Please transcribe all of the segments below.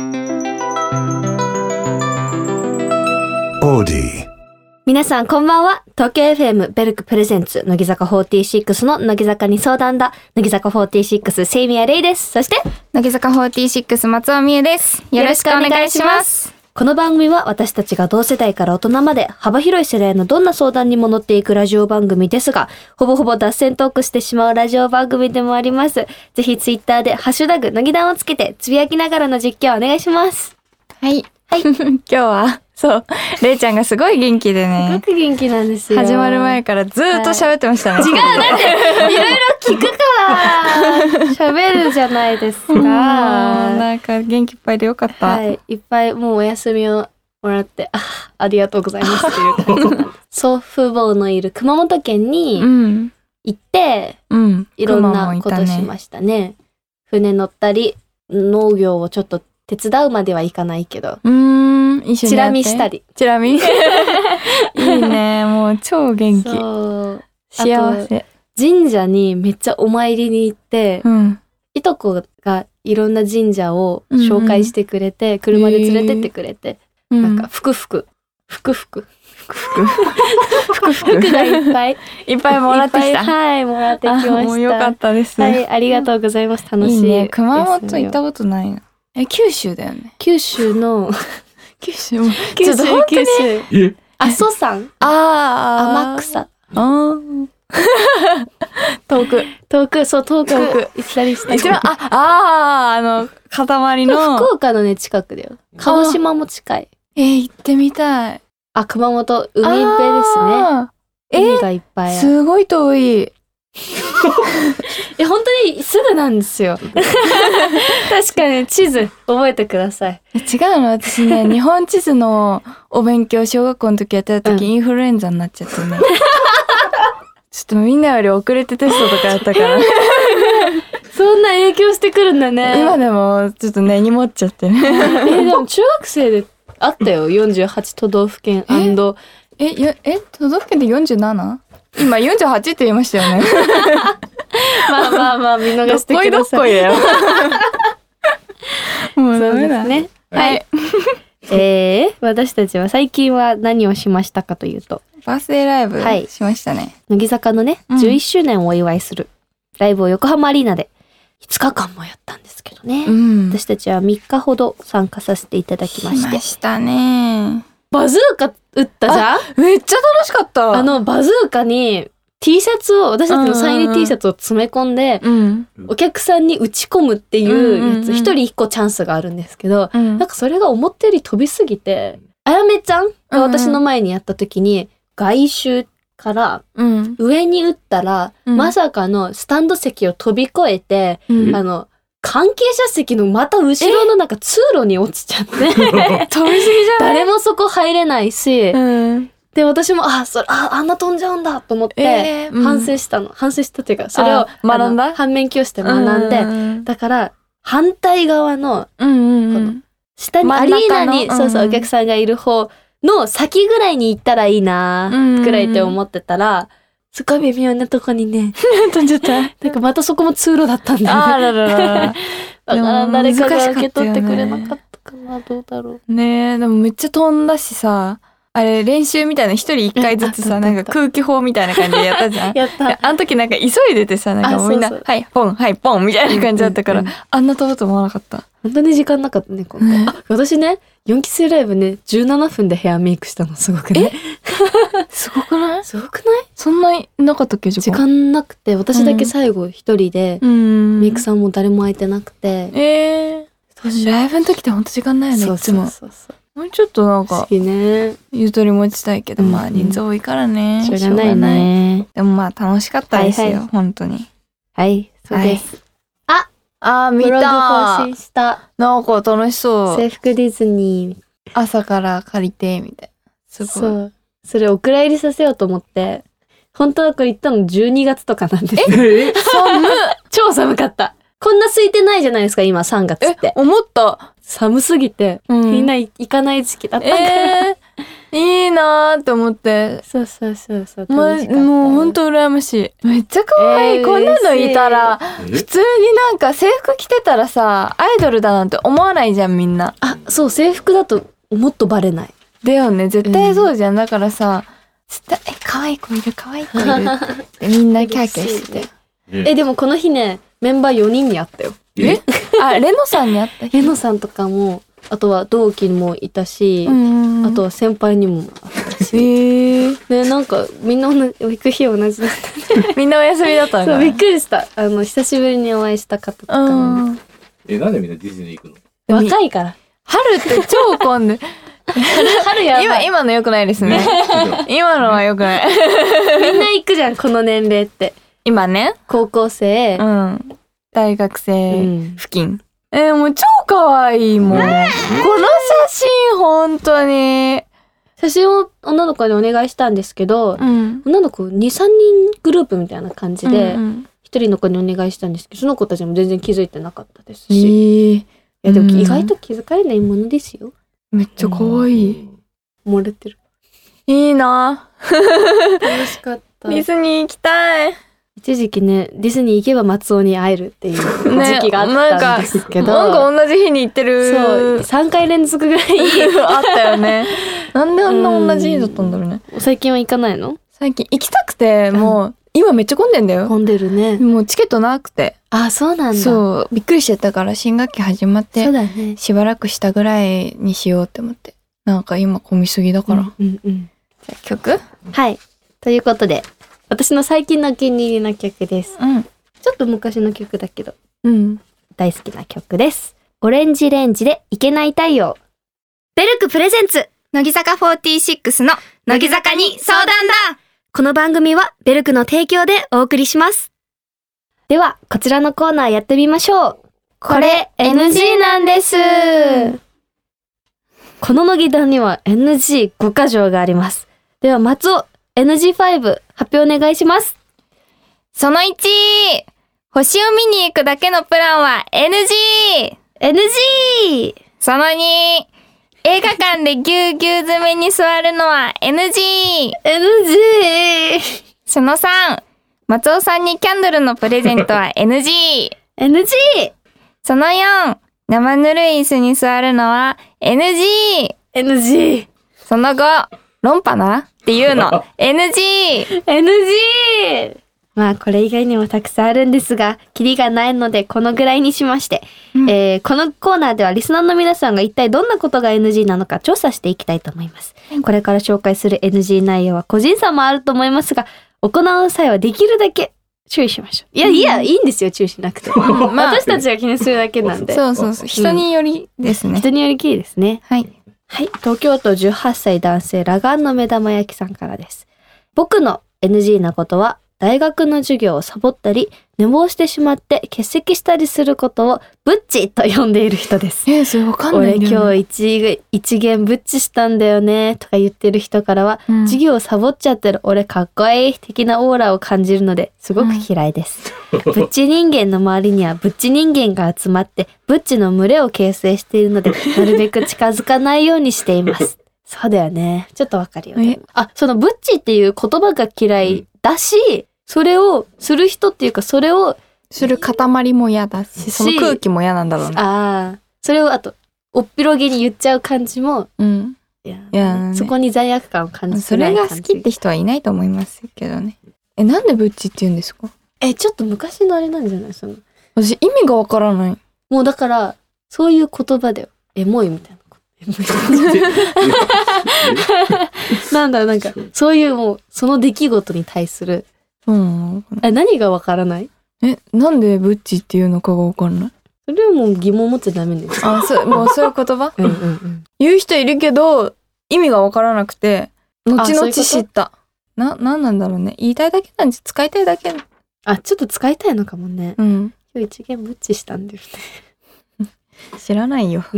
皆さんこんばんは。東京 FM ベルクプレゼンツ乃木坂46の乃木坂に相談だ。乃木坂46セイミヤレイです。そして乃木坂46松尾美恵です。よろしくお願いします。 この番組は私たちが同世代から大人まで幅広い世代のどんな相談にも乗っていくラジオ番組ですが、ほぼほぼ脱線トークしてしまうラジオ番組でもあります。ぜひツイッターでハッシュタグ乃木談をつけてつぶやきながらの実況お願いします。 はい。はい。今日はレイちゃんがすごい元気でね。 すごく元気なんですよ。 始まる前からずっと喋ってましたね。 違う、だっていろいろ聞くから喋るじゃないですか。 なんか元気いっぱいでよかった。 はい、いっぱいもうお休みをもらってありがとうございますっていう感じなんです。祖父母のいる熊本県に行って、いろんなことしましたね。船乗ったり農業をちょっと手伝うまではいかないけど、チラ見したり。 チラ見いいね、もう超元気。そう幸せ。 神社にめっちゃお参りに行って、いとこがいろんな神社を紹介してくれて、車で連れてってくれて、なんか福がいっぱいもらってきた。 はい、もらってきました。 もうよかったです。 はい、ありがとうございます。楽しい。 いいね。熊本行ったことないな。九州だよね。 九州の九州阿蘇山、天草、遠く行ったりした。 一番塊の福岡のね近くだよ。鹿児島も近い。 行ってみたい。 熊本海辺ですね。海がいっぱいある。 すごい遠い。 本当にすぐなんですよ。確かに地図覚えてください。 違うの、私ね日本地図のお勉強小学校の時やってた時、インフルエンザになっちゃってね。ちょっとみんなより遅れてテストとかやったからそんな影響してくるんだね。 今でもちょっと根に持っちゃってね。 でも中学生であったよ。48都道府県& 都道府県で 47？ 今48って言いましたよね。 まあ見逃してください。 どっこいだよ。もうダメだね。はい。私たちは最近は何をしましたかというと、 バースデーライブしましたね。 乃木坂のね、11周年をお祝いするライブを横浜アリーナで5日間もやったんですけどね。私たちは3日ほど参加させていただきまして。 しましたね。 バズーカ撃ったじゃん。 めっちゃ楽しかった。 バズーカに T シャツを、私たちのサイン入り T シャツを詰め込んで、お客さんに打ち込むっていうやつ、1人1個チャンスがあるんですけど、なんかそれが思ったより飛びすぎて、あやめちゃんが私の前にやった時に、外周から上に打ったら、まさかのスタンド席を飛び越えて、関係者席のまた後ろのなんか通路に落ちちゃって飛びすぎじゃない？誰もそこ入れないし、で私もあんな飛んじゃうんだと思って、反省したというか、それを学んだ？ 反面教師で学んで、だから反対側のこの下にアリーナにお客さんがいる方の先ぐらいに行ったらいいなぐらいって思ってたら、すごい微妙なとこにね飛んじゃった。 なんかまたそこも通路だったんだよね。だから誰かが受け取ってくれなかったかな。どうだろうね。でもめっちゃ飛んだしさ、あれ練習みたいな一人一回ずつさ、なんか空気砲みたいな感じでやったじゃん。 やった。 あの時なんか急いでてさ、なんかみんなはいポンはいポンみたいな感じだったから、あんな飛ぶと思わなかった。 本当に時間なかったね今回。私ね4期生ライブね17分でヘアメイクしたの。すごくね。 すごくない？ すごくない？ そんなになかったっけ？ 時間なくて、私だけ最後一人で、メイクさんも誰も空いてなくて。 ライブの時ってほんと時間ないよね。いつも。もうちょっとなんかゆとり持ちたいけど、まあ人数多いからね。 しょうがないね。 でもまあ楽しかったですよ、本当に。 はい、そうです。 見た。 ブログ更新した。 なんか楽しそう。 制服ディズニー。 朝から借りてみたいな。すごい。 そう。それお蔵入りさせようと思って、本当はこれ行ったの12月とかなんですよ。 寒っ。 超寒かった。こんな空いてないじゃないですか今3月って。 思った。 寒すぎて、みんな行かない時期だったから。 いいなーって思って。 そうそうそうそう。 もうほんと羨ましい。めっちゃ可愛い。こんなのいたら、普通になんか制服着てたらさ、アイドルだなんて思わないじゃん、みんな。 あ、そう、制服だともっとバレない。 だよね、絶対そうじゃん。だからさ、可愛い子いる、可愛い子いるってみんなキャーキャーしてて。 でもこの日ね、メンバー4人に会ったよ。 あ、レノさんに会ったレノさんとかも、あとは同期もいたし、あとは先輩にも会ったし。ね、なんかみんな行く日同じだった。 みんなお休みだったんだ。 そう、びっくりした。久しぶりにお会いした方とかも。 なんでみんなディズニー行くの？若いから。 春って超混んで。 春やばい。 今の良くないですね。今のは良くない。 みんな行くじゃん、この年齢って。 今ね。 高校生。 大学生付近。もう超可愛いもん。この写真本当に。 写真を女の子にお願いしたんですけど、女の子2、3人グループみたいな感じで、1人の子にお願いしたんですけど、その子たちも全然気づいてなかったですし。いやでも意外と気づかれないものですよ。 めっちゃ可愛い。 漏れてる。 いいな。 楽しかった。 ディズニー行きたい。 一時期ね、ディズニー行けば松尾に会えるっていう時期があったんですけど、 なんか同じ日に行ってる。 そう、3回連続ぐらいあったよね。なんであんな同じ日だったんだろうね。 最近は行かないの？ 最近行きたくて、もう今めっちゃ混んでんだよ。 混んでるね。 もうチケットなくて。 あ、そうなんだ。 そう、びっくりしちゃったから新学期始まって、 そうだね。 しばらくしたぐらいにしようって思って。なんか今混みすぎだから。曲？ はい。ということで、私の最近のお気に入りの曲です。ちょっと昔の曲だけど、大好きな曲です。オレンジレンジでいけない太陽。ベルクプレゼンツ、乃木坂46の乃木坂に相談だ。この番組はベルクの提供でお送りします。では、こちらのコーナーやってみましょう。これ NG なんです。この乃木団には NG5 箇条があります。では、松尾、NG5 発表お願いします。 その1、星を見に行くだけのプランは NG。その2、映画館でぎゅうぎゅう詰めに座るのは NG。その3、松尾さんにキャンドルのプレゼントは NG。その4、生ぬるい椅子に座るのは NG。その5、論破なっていうのNG。まあこれ以外にもたくさんあるんですが、キリがないのでこのぐらいにしまして、このコーナーではリスナーの皆さんが一体どんなことが NG なのか調査していきたいと思います。これから紹介する NG 内容は個人差もあると思いますが、行う際はできるだけ注意しましょう。いや、いいんですよ、注意しなくて。私たちが気にするだけなんで。 そう。人によりですね。 人によりきりですね。はい。東京都18歳男性ラガンの目玉焼きさんからです。僕の NG なことは、大学の授業をサボったり、寝坊してしまって欠席したりすることをブッチと呼んでいる人です。 それわかんないんだよね。 俺今日一元ブッチしたんだよねとか言ってる人からは、授業をサボっちゃってる俺かっこいい的なオーラを感じるのですごく嫌いです。ブッチ人間の周りにはブッチ人間が集まってブッチの群れを形成しているので、なるべく近づかないようにしています。そうだよね。ちょっとわかるよね。そのブッチっていう言葉が嫌いだし、それをする人っていうか、それをする塊も嫌だし、その空気も嫌なんだろうね。 それをあとおっぴろげに言っちゃう感じも、そこに罪悪感を感じてない感じ。 それが好きって人はいないと思いますけどね。なんでブッチって言うんですか？ ちょっと昔のあれなんじゃない？ 私意味がわからない。 もうだからそういう言葉だよ。エモいみたいな。なんかそういうもうその出来事に対する。何がわからない？ なんでブッチっていうのかがわからない。 それはもう疑問持っちゃダメです。 もうそういう言葉？言う人いるけど意味がわからなくて、後々知った。なんなんだろうね。言いたいだけなんじゃ、使いたいだけ。 ちょっと使いたいのかもね。今日一元ブッチしたんだよね。 知らないよ。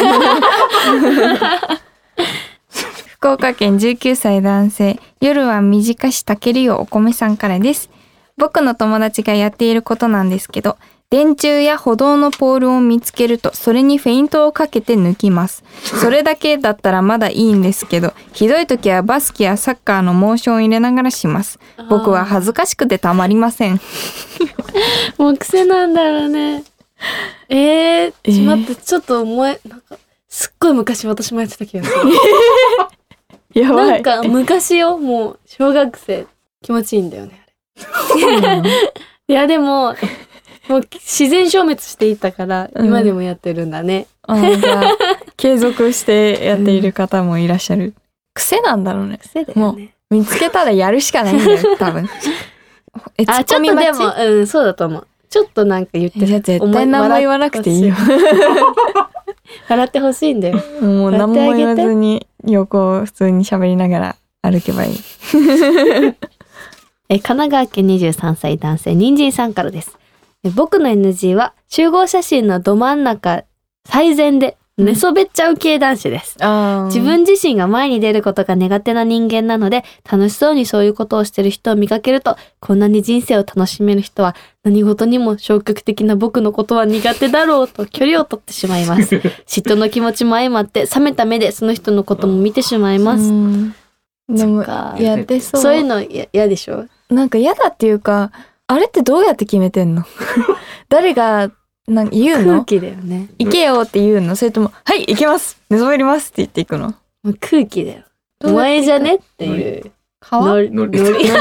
福岡県19歳男性、夜は短し炊けるよお米さんからです。僕の友達がやっていることなんですけど、 電柱や歩道のポールを見つけるとそれにフェイントをかけて抜きます。それだけだったらまだいいんですけど、ひどい時はバスケやサッカーのモーションを入れながらします。僕は恥ずかしくてたまりません。 もう癖なんだろうね。待って、ちょっとなんかすっごい昔私もやってた気がする。 やばい。 なんか昔よ、もう小学生気持ちいいんだよねあれ。いやでももう自然消滅していたから今でもやってるんだね。 じゃあ継続してやっている方もいらっしゃる。癖なんだろうね。 癖だよね。 もう見つけたらやるしかないんだよ多分。 ちょっとでもそうだと思う。ちょっとなんか言ってる。 いや絶対何も言わなくていいよ。 笑ってほしいんだよ。 もう何も言わずに横を普通に喋りながら歩けばいい。 神奈川県23歳男性人参さんからです。僕の NG は集合写真のど真ん中最前で寝そべっちゃう系男子です。自分自身が前に出ることが苦手な人間なので、楽しそうにそういうことをしてる人を見かけると、こんなに人生を楽しめる人は何事にも消極的な僕のことは苦手だろうと距離を取ってしまいます。嫉妬の気持ちも相まって冷めた目でその人のことも見てしまいます。 でもやってそう。 そういうの嫌でしょ？ なんか嫌だっていうか、あれってどうやって決めてんの？誰がなんか言うの？ 空気だよね。 行けよって言うの？それともはい行きます寝そべりますって言っていくの？ もう空気だよ。お前じゃねっていうノリ顔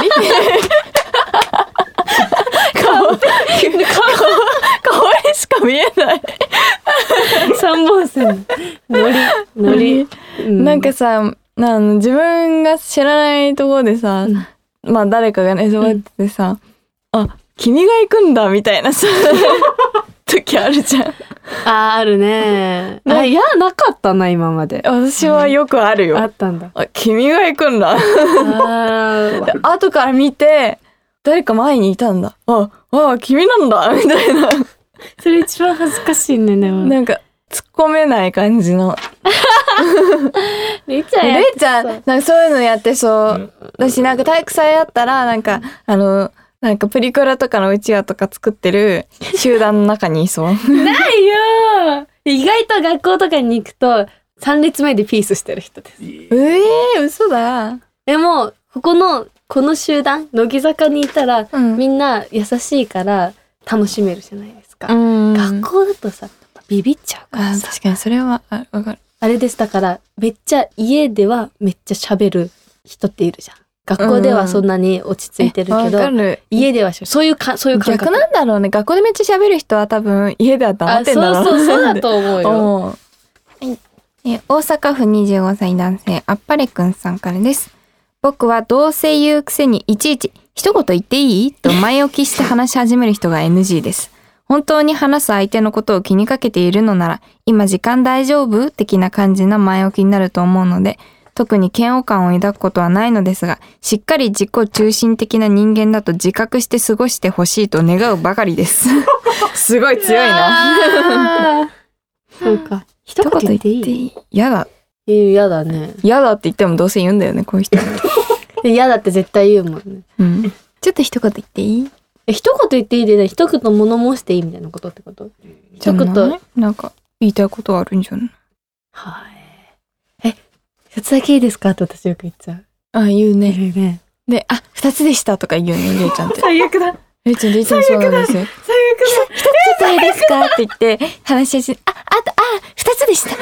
しか見えない。 三本線ノリ、 なんかさ、自分が知らないところでさ、まあ誰かが寝そべっててさ、あ、君が行くんだみたいなさ時あるじゃん。 あるね。いやなかったな今まで。 私はよくあるよ。 あったんだ。 あ、君が行くんだ。後から見て誰か前にいたんだ。あ、君なんだみたいな。 それ一番恥ずかしいね。でもなんか突っ込めない感じの。 れいちゃんなんかそういうのやってそう。私なんか体育祭やったらなんかなんかプリクラとかのうちわとか作ってる集団の中にいそう。 ないよ。意外と学校とかに行くと3列目でピースしてる人です。 嘘だ。 でもこの集団乃木坂にいたら、みんな優しいから楽しめるじゃないですか。学校だとさビビっちゃうからさ。 確かにそれはわかる。 あれです。だからめっちゃ家ではめっちゃ喋る人っているじゃん。学校ではそんなに落ち着いてるけど、家ではそういう感覚。 逆なんだろうね。学校でめっちゃ喋る人は多分家では黙ってんだろう。 そうだと思うよ。 大阪府25歳男性あっぱれくんさんからです。僕はどうせ言うくせにいちいち一言言っていいと前置きして話し始める人が NG です。本当に話す相手のことを気にかけているのなら、今時間大丈夫的な感じの前置きになると思うので、特に嫌悪感を抱くことはないのですが、しっかり自己中心的な人間だと自覚して過ごしてほしいと願うばかりです。すごい強いな。 そうか。一言言っていい？ やだ。 やだね。 やだって言ってもどうせ言うんだよね、こういう人。 やだって絶対言うもんね。 ちょっと一言言っていい？ 一言言っていいでね、一言物申していいみたいなことってこと？一言なんか言いたいことはあるんじゃない？ はい。一つだけいいですかって私よく言っちゃう。 あ、言うね。で、二つでしたとか言うね、れいちゃんって。 最悪だ。 れいちゃんそうなんですよ。 最悪だ。 一つでいいですかって言って話し始め、二つでした。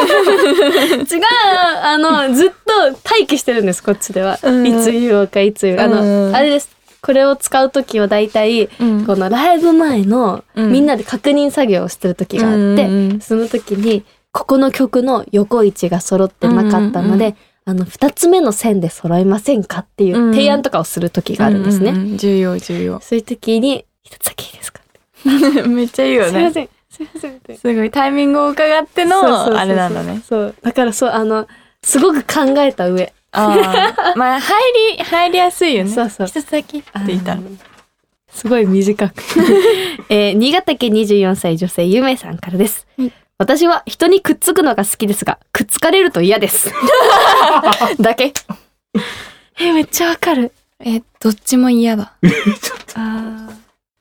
違う、ずっと待機してるんです、こっちでは。いつ言おうか、いつ言う。あれです。これを使うときはだいたい、このライブ前のみんなで確認作業をしてるときがあって、その時に、ここの曲の横位置が揃ってなかったので、二つ目の線で揃いませんかっていう提案とかをする時があるんですね。 重要。 そういう時に、一つだけいいですかめっちゃいいよね。 すいません。 すごいタイミングを伺っての、あれなんだね。 そう。だからすごく考えた上。 まあ、入りやすいよね。 そう。 一つだけって言ったら。 すごい短く。新潟県24歳女性ゆめさんからです。私は人にくっつくのが好きですが、くっつかれると嫌です。だけ。めっちゃわかる。 どっちも嫌だ。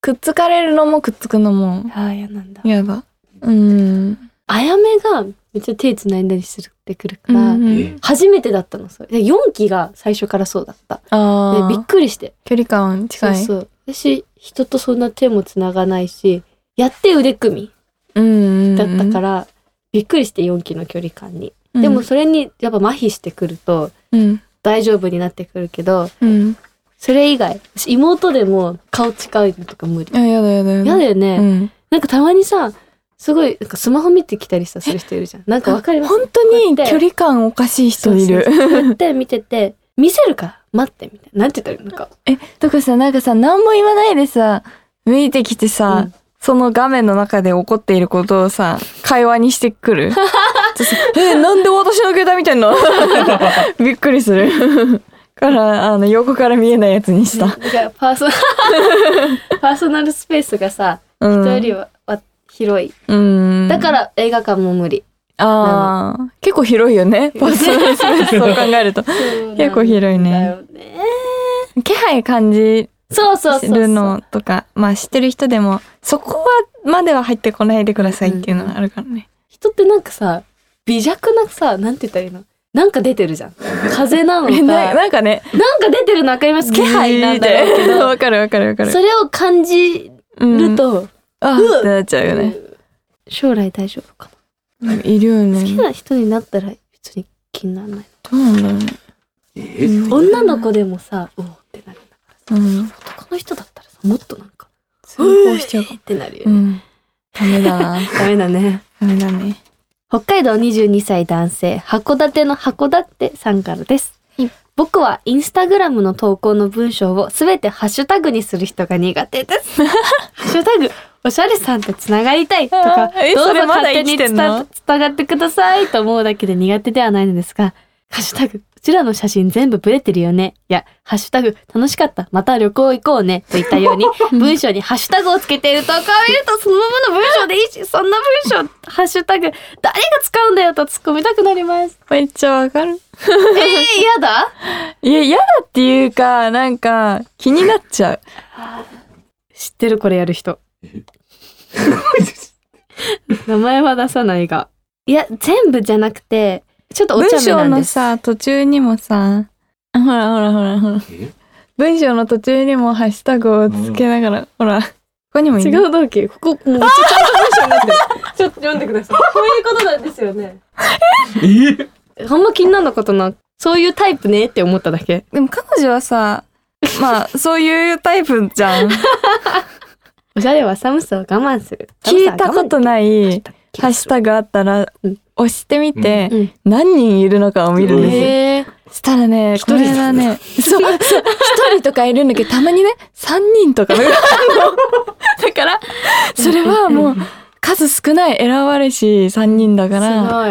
くっつかれるのもくっつくのも。 ああ、嫌なんだ。 嫌だ。 あやめがめっちゃ手繋いだりしてくるから、初めてだったの。それ。4期が最初からそうだった。でびっくりして。 距離感近い。 そう。私、人とそんな手も繋がないし、やって腕組みだったから、びっくりして4期の距離感に。でもそれにやっぱ麻痺してくると、大丈夫になってくるけど、それ以外、妹でも顔近いのとか無理。 やだ。やだよね。なんかたまにさ、すごい、なんかスマホ見てきたりする人いるじゃん。なんかわかります？ 本当に距離感おかしい人いる。 こうやって見てて、見せるから待ってみたいな。なんて言ったらいいのか。 とかさ、なんかさ、何も言わないでさ、見てきてさ、その画面の中で起こっていることをさ、会話にしてくる。なんで私の携帯みたいなびっくりする。から、横から見えないやつにした。 パーソナルスペースがさ、人よりは広い。だから映画館も無理。 結構広いよね。パーソナルスペースを考えると。結構広いね。気配感じるのとか、まあ知ってる人でも、そこまでは入ってこないでくださいっていうのがあるからね。 人ってなんかさ、微弱なさ、なんて言ったらいいの？なんか出てるじゃん。風なのか。 なんかね。 なんか出てるの分かります？気配なんだろうけど。 わかる。 それを感じると、 ってなっちゃうよね。 将来大丈夫かな。いるよね。 好きな人になったら別に気にならない。 どうなんだろうね。 女の子でもさ、おーってなるんだからさ。男の人だったらさ、もっとなんか、 通報しちゃうかってなるよね。 ダメだな。 ダメだね。北海道22歳男性、函館の函館さんからです。僕はインスタグラムの投稿の文章をすべてハッシュタグにする人が苦手です。ハッシュタグ、おしゃれさんとつながりたいとか、どうぞ勝手につながってくださいと思うだけで苦手ではないのですが、ハッシュタグ、うちらの写真全部ブレてるよね。いや、ハッシュタグ、楽しかった。また旅行行こうね。といったように、文章にハッシュタグをつけている投稿を見ると、そのままの文章でいいし、そんな文章、ハッシュタグ、誰が使うんだよと突っ込みたくなります。 めっちゃわかる。 嫌だ？ いや、嫌だっていうか、なんか、気になっちゃう。 知ってるこれやる人。名前は出さないが。いや、全部じゃなくて、ちょっとお茶目なんです。 文章のさ、途中にもさ、ほら。文章の途中にもハッシュタグをつけながら、ほら、ここにもいる。 違う同期。ここ、もうちゃんと文章になってる。ちょっと読んでください。こういうことなんですよね。あんま気にならなかったな。そういうタイプねって思っただけ。 でも彼女はさ、まあ、そういうタイプじゃん。 おしゃれは寒さを我慢する。 聞いたことないハッシュタグあったら、押してみて、何人いるのかを見るんですよ。したらね、これはね、そう、一人とかいるんだけど、たまにね、3人とかだから、それはもう、数少ない選ばれし3人だから、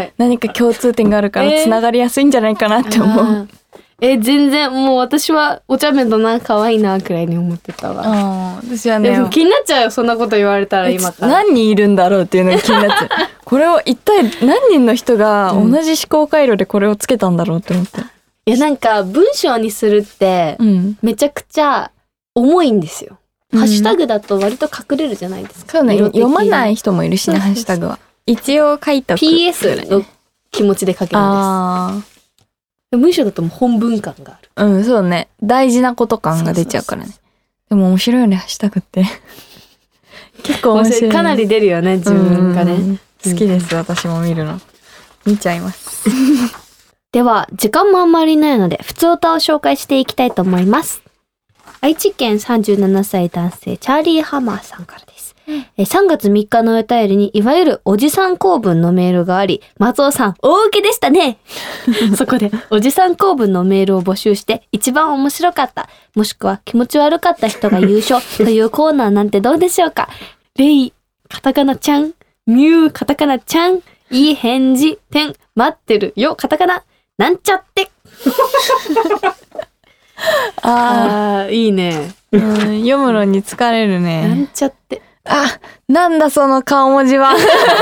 何か共通点があるから繋がりやすいんじゃないかなって思う。 全然もう私はお茶目だな、可愛いなくらいに思ってたわ。 私はね、 でも気になっちゃうよ、そんなこと言われたら今から。 何人いるんだろうっていうのが気になっちゃう。これを一体何人の人が同じ思考回路でこれをつけたんだろうって思って。 いやなんか文章にするってめちゃくちゃ重いんですよ。ハッシュタグだと割と隠れるじゃないですか。 そうね、読まない人もいるしね、ハッシュタグは。一応書いとく。 PS の気持ちで書けるんです。文章だともう本文感がある。 そうね。大事なこと感が出ちゃうからね。でも面白いよね、ハッシュタグって。結構面白い。 かなり出るよね、自分がね。 好きです、私も見るの。見ちゃいます。 では、時間もあんまりないので、普通歌を紹介していきたいと思います。愛知県37歳男性、チャーリーハマーさんからです。3月3日のお便りに、いわゆるおじさん公文のメールがあり、松尾さん、大受けでしたねそこで、おじさん公文のメールを募集して、一番面白かった、もしくは気持ち悪かった人が優勝というコーナーなんてどうでしょうか。レイ、カタカナちゃん、ミュー、カタカナちゃん、いい返事、点、待ってるよ、カタカナ、なんちゃっていいね。 読むのに疲れるね。 なんちゃって。 なんだその顔文字は。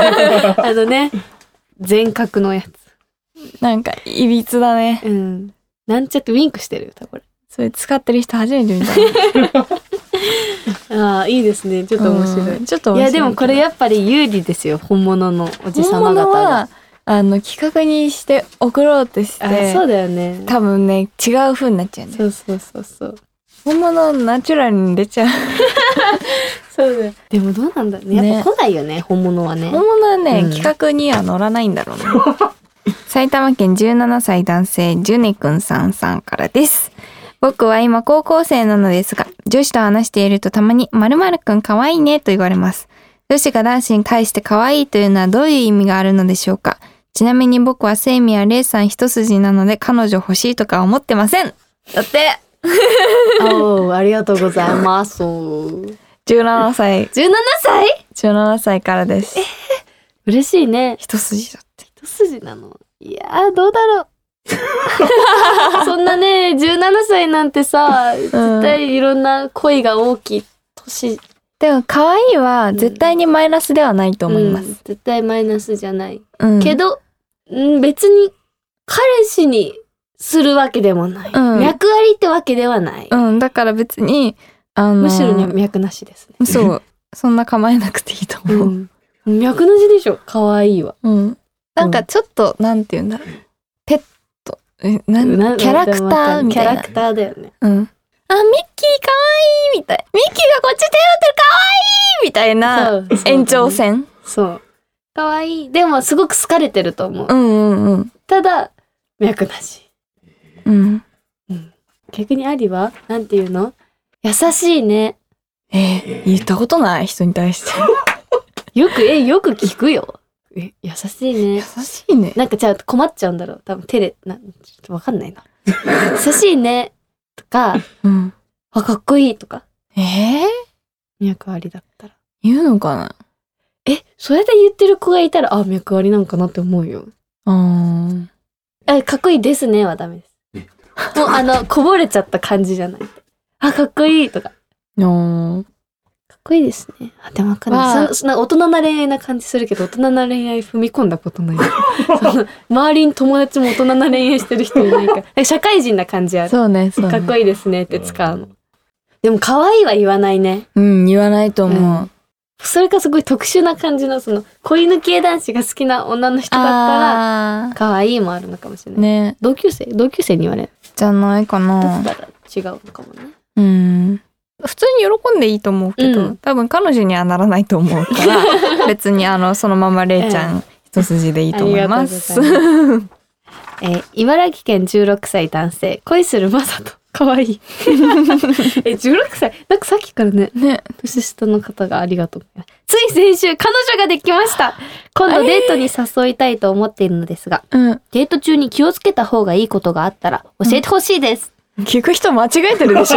全角のやつ。 なんか、いびつだね。 なんちゃってウィンクしてるよ、これ。 それ使ってる人初めて見た。 ああ、いいですね。ちょっと面白い。 ちょっと面白い。いや、 でもこれやっぱり有利ですよ。本物のおじさま方が。 企画にして送ろうとして。 そうだよね。 多分ね、違う風になっちゃうね。 そう。 本物ナチュラルに出ちゃう。 そうだよ。でもどうなんだろうね。やっぱ来ないよね、本物はね。 本物はね、企画には乗らないんだろうね。埼玉県17歳男性、ジュネくんさんからです。僕は今高校生なのですが、女子と話しているとたまに〇〇くんかわいいねと言われます。女子が男子に対してかわいいというのはどういう意味があるのでしょうか。ちなみに僕はセイミやレイさん一筋なので彼女欲しいとか思ってません。だって。 ありがとうございます。17 歳 ?17 歳からです。 嬉しいね。 一筋だって。 一筋なの。いやー、どうだろう。そんなね、17歳なんてさ、絶対いろんな恋が大きい年。 でも可愛いは絶対にマイナスではないと思います。 絶対マイナスじゃない。けど、別に彼氏にするわけでもない。脈ありってわけではない。 だから別に、 むしろ脈なしですね。 そう。そんな構えなくていいと思う。 脈なしでしょ、可愛いは。 なんかちょっと、なんて言うんだろう。ペット。キャラクターみたいな。 キャラクターだよね。 あ、ミッキーかわいいみたい。ミッキーがこっち手を振ってるかわいいみたいな延長線。 そう。かわいい。でもすごく好かれてると思う。ただ、脈なし。逆にアリはなんて言うの？優しいね。 言ったことない人に対して。 よく聞くよ。優しいね。 優しいね。 なんかじゃあ困っちゃうんだろう。多分ちょっとわかんないな。優しいね。とか、かっこいいとか。脈ありだったら。 言うのかな？ それで言ってる子がいたら、脈ありなんかなって思うよ。かっこいいですねはダメです。もうこぼれちゃった感じじゃない。かっこいいとか。かっこいいですね。でもわかんない。大人な恋愛な感じするけど、大人な恋愛踏み込んだことない。周りに友達も大人な恋愛してる人いないから。社会人な感じある。 そうね。 かっこいいですねって使うの。でも可愛いは言わないね。 言わないと思う。 それがすごい特殊な感じの恋抜け男子が好きな女の人だったら可愛いもあるのかもしれない。ね。同級生に言われる。 じゃないかな。 だったら違うのかもね。 普通に喜んでいいと思うけど、多分彼女にはならないと思うから別にそのままレイちゃん一筋でいいと思います。 茨城県16歳男性、恋するマサト。かわいい。16歳なんかさっきからね、年下の方がありがとう。つい先週、彼女ができました。今度デートに誘いたいと思っているのですが、デート中に気をつけた方がいいことがあったら教えてほしいです。 聞く人間違えてるでしょ。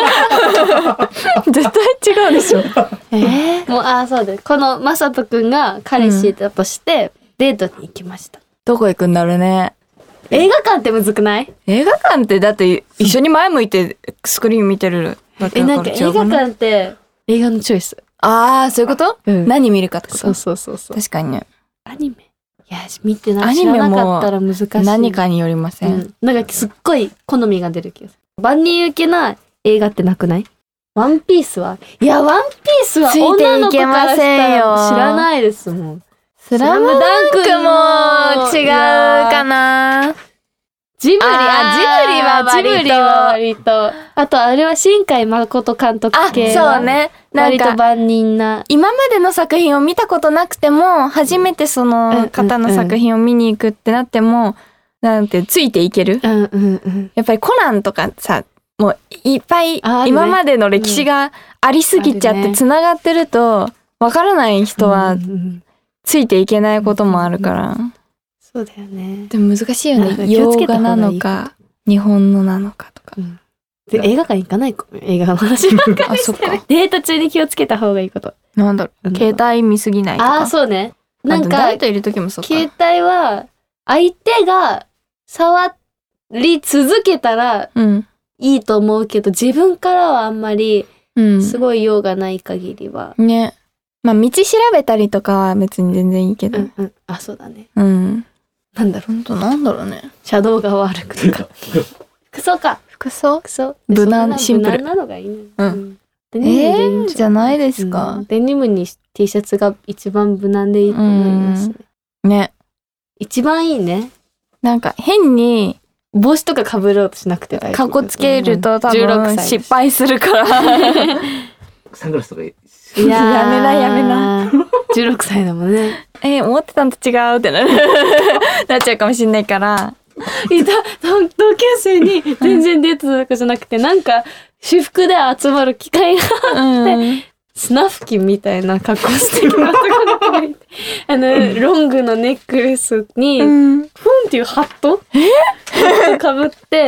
絶対違うでしょ。 もう、そうです。このマサトくんが彼氏だとしてデートに行きました。 どこ行くんだろうね。 映画館ってむずくない？ 映画館ってだって一緒に前向いてスクリーン見てるだけだから。 なんか映画館って映画のチョイス。 そういうこと？何見るかってこと？ そう。 確かにね。 アニメ。いや、見てない。知らなかったら難しい。 何かによりません。 なんかすっごい好みが出る気がする。万人受けな映画ってなくない？ワンピースは？いや、ワンピースは女の子からしたら知らないですもん。 スラムダンクも違うかな。 ジブリは割と。あとあれは新海誠監督系はそうね。 割と万人な。 今までの作品を見たことなくても、初めてその方の作品を見に行くってなっても、なんてついていける。やっぱりコナンとかさ、もういっぱい今までの歴史がありすぎちゃってつながってると、わからない人はついていけないこともあるから。 そうだよね。 でも難しいよね。洋画なのか日本のなのかとか。 映画館行かないか。映画の話ばっかりしてる。デート中に気をつけた方がいいこと。 なんだろう。携帯見すぎないとか。 そうね。なんか誰といる時もそうか。 携帯は相手が触り続けたらいいと思うけど、自分からはあんまりすごい用がない限りは。 ね。まあ道調べたりとかは別に全然いいけど。 そうだね。 なんだろうね。 車道が悪くとか。服装か。 服装無難、 シンプル。 無難なのがいいね。 デニムでいいんじゃないですか、 デニムに T シャツが一番無難でいいと思いますね。 ね。 一番いいね。 なんか変に帽子とか被ろうとしなくて大丈夫。 かっこつけると多分失敗するからサングラスとかいい。 やめな 16歳だもんね。 思ってたんと違うってなっちゃうかもしんないから。 同級生に全然デートとかじゃなくて、なんか私服で集まる機会があって、スナフキンみたいな格好素敵な男の子がいて、ロングのネックレスに、フンっていうハットかぶって、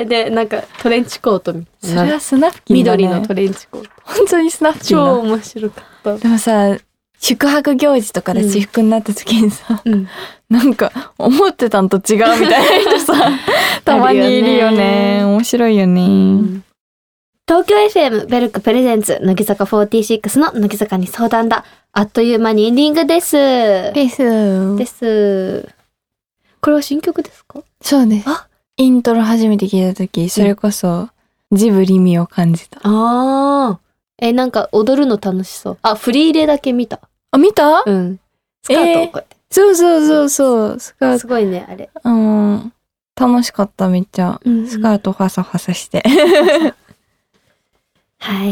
で、なんかトレンチコートみたいな。 それはスナフキンだね。 緑のトレンチコート。 本当にスナフキンだ。 超面白かった。 でもさ、宿泊行事とかで私服になった時にさ、なんか思ってたんと違うみたいな人さ、たまにいるよね。面白いよね。 東京 FM ベルクプレゼンツ乃木坂46の乃木坂に相談だ。あっという間にエンディングです。です。これは新曲ですか？ そうです。イントロ初めて聞いた時、それこそジブリ味を感じた。 なんか踊るの楽しそう。振り入れだけ見た。 見た？ うん。スカートをこうやって。 そう。スカート。 すごいね、あれ。 楽しかった、めっちゃ。スカートファサファサして。 はい。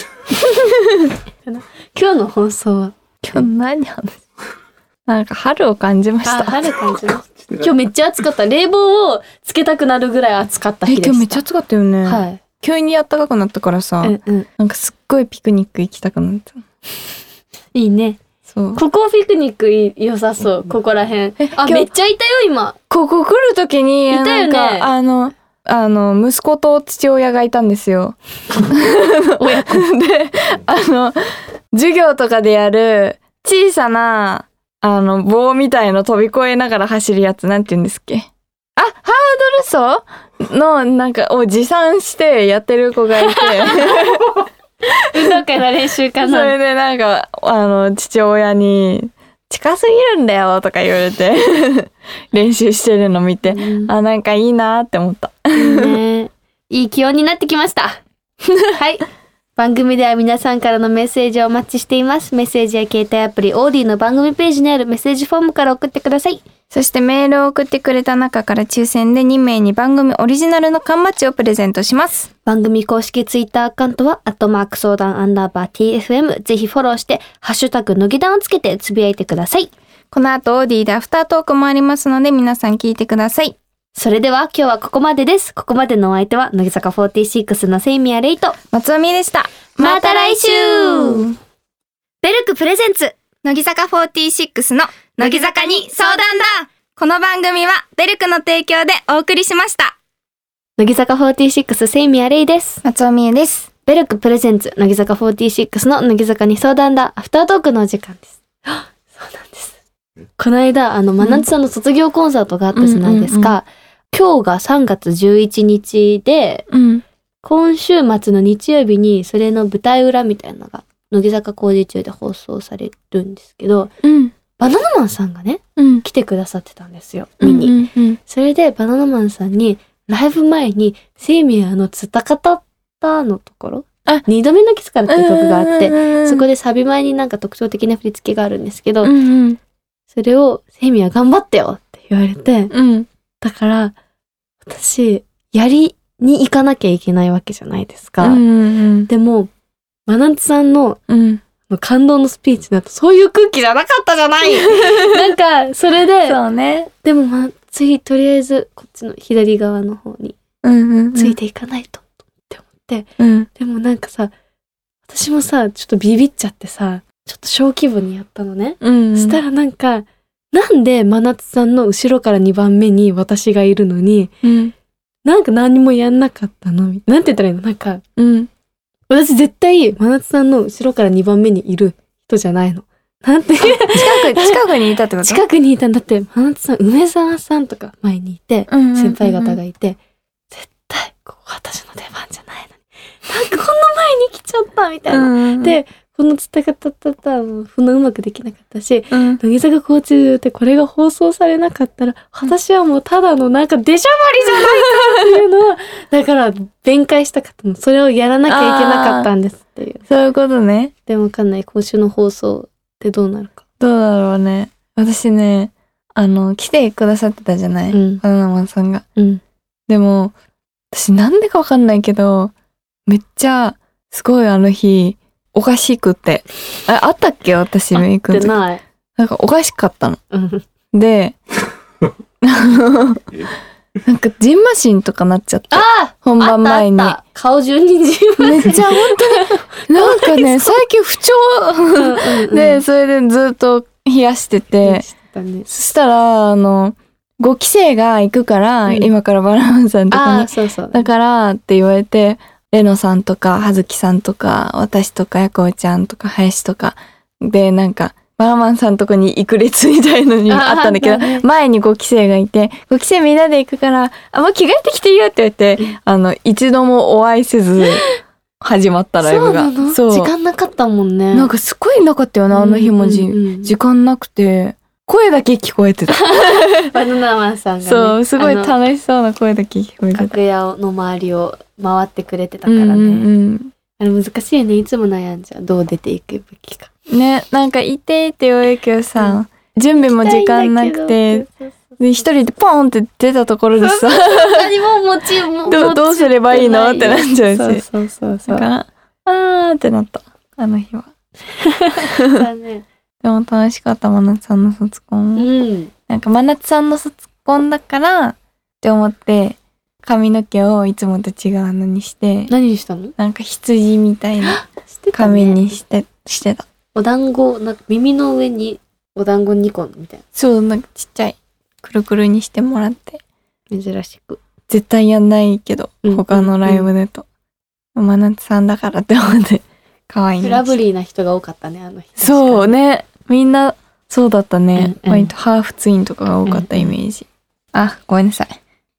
今日の放送は今日何話す？なんか春を感じました。 春感じました。今日めっちゃ暑かった。冷房をつけたくなるぐらい暑かった日でした。 今日めっちゃ暑かったよね。 はい。 急に暖かくなったからさ、なんかすっごいピクニック行きたくなった。 いいね。 そう。 ここピクニック良さそう。ここら辺。めっちゃいたよ今。 ここ来る時にいたよね。 息子と父親がいたんですよ。 親子で、授業とかでやる小さな、棒みたいの飛び越えながら走るやつ、なんて言うんですっけ？ハードル走の、なんか、を持参してやってる子がいて。 運動会の練習かな。 それでなんか、父親に、近すぎるんだよとか言われて練習してるの見て、なんかいいなって思った。 いい気温になってきました。はい。番組では皆さんからのメッセージをお待ちしています。メッセージや携帯アプリオーディの番組ページにあるメッセージフォームから送ってください。 そしてメールを送ってくれた中から抽選で2名に番組オリジナルの缶バッジをプレゼントします。 番組公式ツイッターアカウントは@相談_TFM。ぜひフォローしてハッシュタグ乃木談をつけてつぶやいてください。 この後オーディでアフタートークもありますので皆さん聞いてください。 それでは今日はここまでです。ここまでのお相手は乃木坂46のセイミヤレイと松尾美でした。 また来週。ベルクプレゼンツ乃木坂46の乃木坂に相談だ。この番組はベルクの提供でお送りしました。 乃木坂46セイミヤレイです。 松尾美恵です。 ベルクプレゼンツ乃木坂46の乃木坂に相談だ。アフタートークのお時間です。そうなんです。この間真夏さんの卒業コンサートがあったじゃないですか。今日が3月11日で、今週末の日曜日にそれの舞台裏みたいなのが乃木坂工事中で放送されるんですけど、バナナマンさんがね、来てくださってたんですよ、見に。それでバナナマンさんにライブ前にセイミヤのツタカタッタのところ、2度目のキスからっていう曲があって、そこでサビ前になんか特徴的な振り付けがあるんですけど、それをセイミヤ頑張ってよって言われて、だから私やりに行かなきゃいけないわけじゃないですか。でも真夏さんの感動のスピーチだとそういう空気じゃなかったじゃないなんかそれでそうね。 でも次とりあえずこっちの左側の方についていかないとって思って、でもなんかさ私もさちょっとビビっちゃってさちょっと小規模にやったのね。そしたらなんで真夏さんの後ろから2番目に私がいるのに、なんか何もやんなかったの？なんて言ったらいいの？なんか、私絶対真夏さんの後ろから2番目にいる人じゃないの。なんて近くにいたってこと？ 近くにいたんだって、真夏さん、梅沢さんとか前にいて、先輩方がいて、絶対ここ私の出番じゃないのに。なんかこんな前に来ちゃったみたいな。で、 この伝え方だったらそんなうまくできなかったし、乃木坂46ってこれが放送されなかったら、私はもうただのなんか出しゃばりじゃないかっていうのは、だから弁解したかったの。それをやらなきゃいけなかったんですっていう。 そういうことね。 でもわかんない。今週の放送ってどうなるか。 どうだろうね。私ね、来てくださってたじゃない、バナナマンさんが。でも、私なんでかわかんないけど、めっちゃ、すごいあの日、おかしくて。あったっけ私メイクの時。なんかおかしかったの。で、なんかジンマシンとかなっちゃって。本番前に。 顔中にジンマシン。 めっちゃ本当に。なんかね、最近不調で、それでずっと冷やしてて。そしたら、5期生が行くから、今からバナナマンさんとかに。だからって言われて、レノさんとか、はずきさんとか、私とか、やこうちゃんとか、林とか。で、なんか、バナナマンさんとこに行く列みたいのにあったんだけど、前に5期生がいて、5期生みんなで行くから、もう着替えてきていいよって言って、一度もお会いせず、始まったライブが。 そう。時間なかったもんね。 なんかすごいなかったよね、あの日も時間なくて。声だけ聞こえてた。 バナナマンさんがね。 そう、すごい楽しそうな声だけ聞こえてた。 楽屋の周りを回ってくれてたからね。あれ難しいよね。いつも悩んじゃう。どう出ていくべきか。 ね、なんかいてって言われるけどさ、準備も時間なくて、で、一人でポンって出たところでさ、 何もどうすればいいのってなっちゃうし。 そう。 だから、あーってなった。あの日は。 だね。 でも楽しかった、真夏さんの卒コン。なんか真夏さんの卒コンだからって思って、髪の毛をいつもと違うのにして。 何にしたの？ なんか羊みたいな髪にしてた。 お団子、なんか耳の上にお団子2個みたいな。 そう、なんかちっちゃい。くるくるにしてもらって。 珍しく。 絶対やんないけど、他のライブだと。真夏さんだからって思って、可愛いな。 ラブリーな人が多かったね、あの日。 そうね。みんな、そうだったね。割とハーフツインとかが多かったイメージ。ごめんなさい。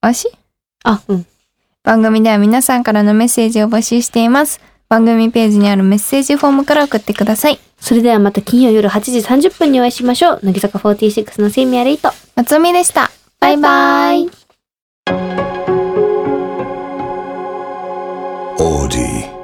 番組では皆さんからのメッセージを募集しています。番組ページにあるメッセージフォームから送ってください。 それではまた金曜夜8時30分にお会いしましょう。乃木坂46のセイミアレイト。 松尾美でした。バイバイ。 オーディ